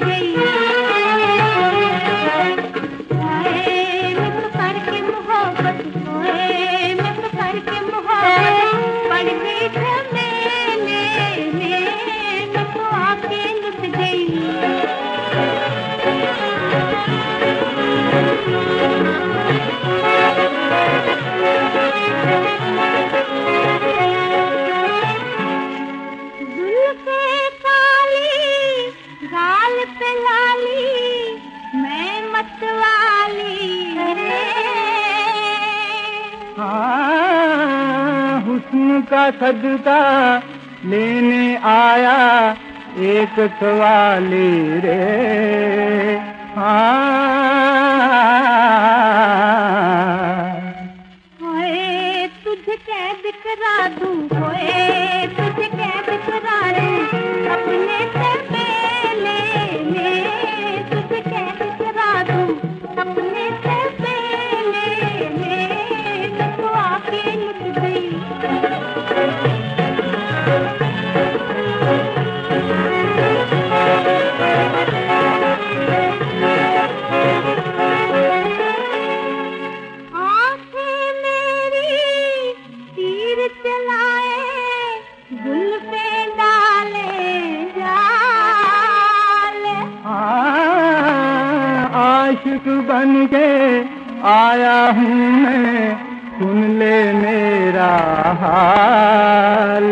गई। हाय मैं तो करके मोहब्बत, हाय मैं तो करके मोहब्बत, पड़ गई झमेले में, मैं तो आके लुट गई। जुल्फे काली, गाल पे लाली, मैं मतवाली रे। हाँ, हुस्न का सदका लेने आया एक सवाली रे। होए तुझे कैद करा दूं, होए तुझे कैद करा दूं, अपने तबेले में तुझे कैद करा दूं, अपने तबेले में, मैं तो आके लुट गई। आँखें मेरी तीर चलाए, जुल्फे डाले जाल। आशिक बन के आया हूँ मैं, सुन ले मेरा हाल।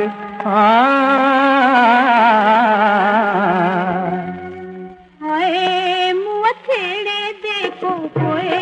हाय मुँह छेड़े देखो, होए